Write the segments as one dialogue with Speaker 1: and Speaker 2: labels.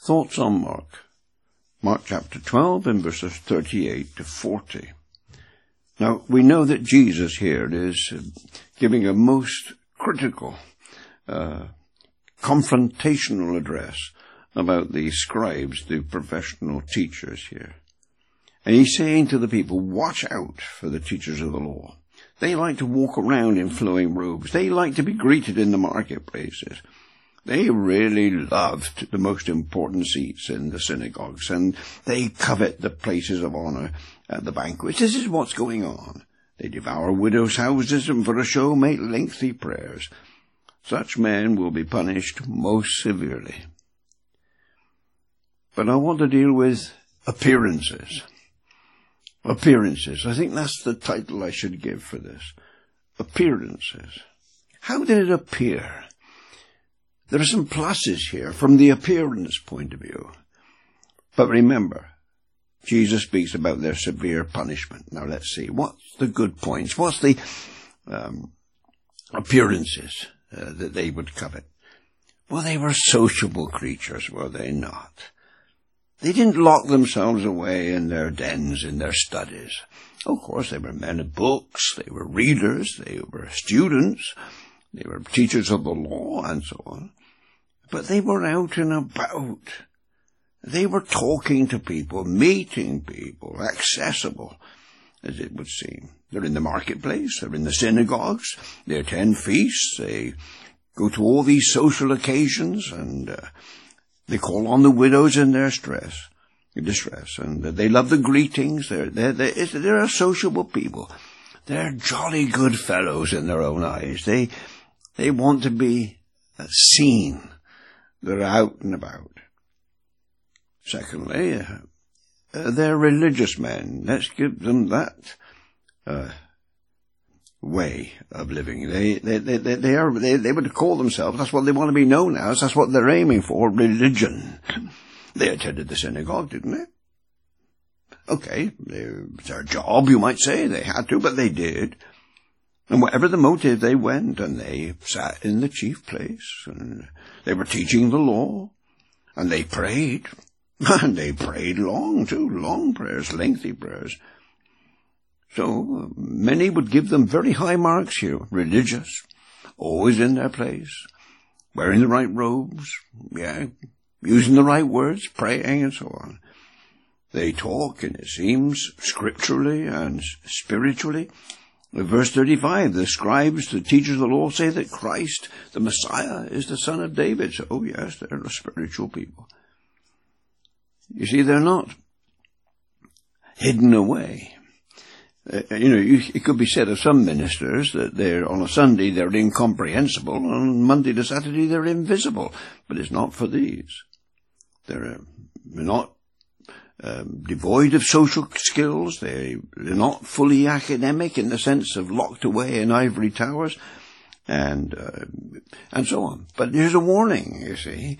Speaker 1: Thoughts on Mark. Mark chapter 12 and verses 38 to 40. Now, we know that Jesus here is giving a most critical, confrontational address about the scribes, the professional teachers here. And he's saying to the people, watch out for the teachers of the law. They like to walk around in flowing robes. They like to be greeted in the marketplaces. They really loved the most important seats in the synagogues, and they covet the places of honor at the banquets. This is what's going on. They devour widows' houses and for a show make lengthy prayers. Such men will be punished most severely. But I want to deal with appearances. Appearances. I think that's the title I should give for this. Appearances. How did it appear? There are some pluses here from the appearance point of view. But remember, Jesus speaks about their severe punishment. Now let's see. What's the good points? What's the appearances that they would covet? Well, they were sociable creatures, were they not? They didn't lock themselves away in their dens, in their studies. Of course, they were men of books, they were readers, they were students, they were teachers of the law, and so on. But they were out and about. They were talking to people, meeting people, accessible, as it would seem. They're in the marketplace, they're in the synagogues, they attend feasts, they go to all these social occasions, and they call on the widows in their distress, and they love the greetings. They're a sociable people. They're jolly good fellows in their own eyes. They want to be seen. They're out and about. Secondly, they're religious men. Let's give them that way of living. They would call themselves, that's what they want to be known as, that's what they're aiming for, religion. They attended the synagogue, didn't they? Okay, it's their job, you might say. They had to, but they did. And whatever the motive, they went, and they sat in the chief place, and they were teaching the law, and they prayed. And they prayed long, too, long prayers, lengthy prayers. So many would give them very high marks here. Religious, always in their place, wearing the right robes, using the right words, praying, and so on. They talk, and it seems, scripturally and spiritually. In verse 35, the scribes, the teachers of the law, say that Christ, the Messiah, is the son of David. So, oh yes, they're a spiritual people. You see, they're not hidden away. It could be said of some ministers that on a Sunday they're incomprehensible, on Monday to Saturday they're invisible. But it's not for these. They're not devoid of social skills. They're not fully academic in the sense of locked away in ivory towers, and so on. But here's a warning, you see.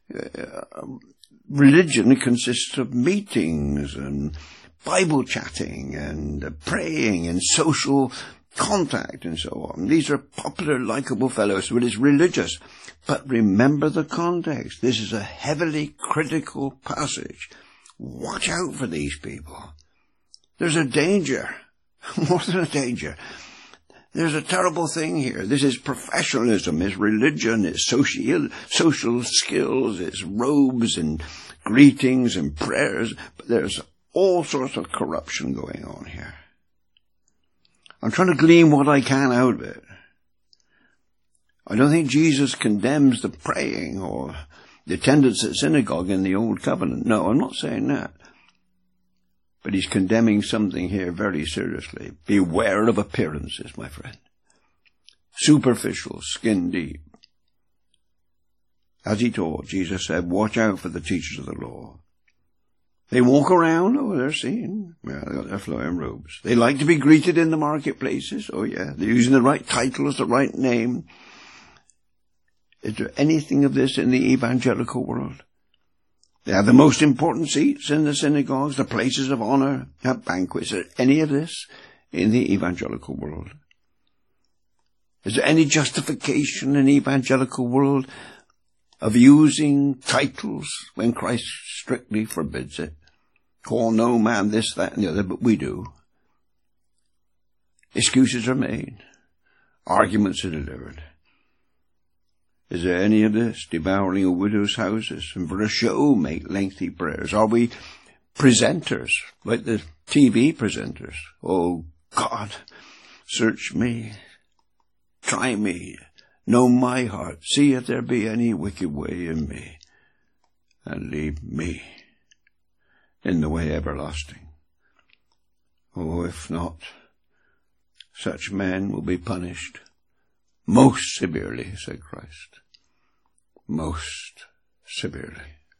Speaker 1: Religion consists of meetings and Bible chatting and praying and social contact and so on. These are popular, likable fellows, but it's religious. But remember the context. This is a heavily critical passage. Watch out for these people. There's a danger. More than a danger. There's a terrible thing here. This is professionalism, it's religion, it's social skills, it's robes and greetings and prayers. But there's all sorts of corruption going on here. I'm trying to glean what I can out of it. I don't think Jesus condemns the praying or the attendance at synagogue in the Old Covenant. No, I'm not saying that. But he's condemning something here very seriously. Beware of appearances, my friend. Superficial, skin deep. As he taught, Jesus said, watch out for the teachers of the law. They walk around, they're seen. Well, they got their flowing robes. They like to be greeted in the marketplaces. Oh yeah, they're using the right titles, the right name. Is there anything of this in the evangelical world? They have the most important seats in the synagogues, the places of honor at banquets. Is there any of this in the evangelical world? Is there any justification in the evangelical world of using titles when Christ strictly forbids it. Call no man this, that, and the other, but we do. Excuses are made. Arguments are delivered. Is there any of this? Devouring of widows' houses, and for a show make lengthy prayers. Are we presenters, like the TV presenters? Oh God, search me, try me, know my heart, see if there be any wicked way in me, and lead me in the way everlasting. Oh, if not, such men will be punished most severely, said Christ. Most severely.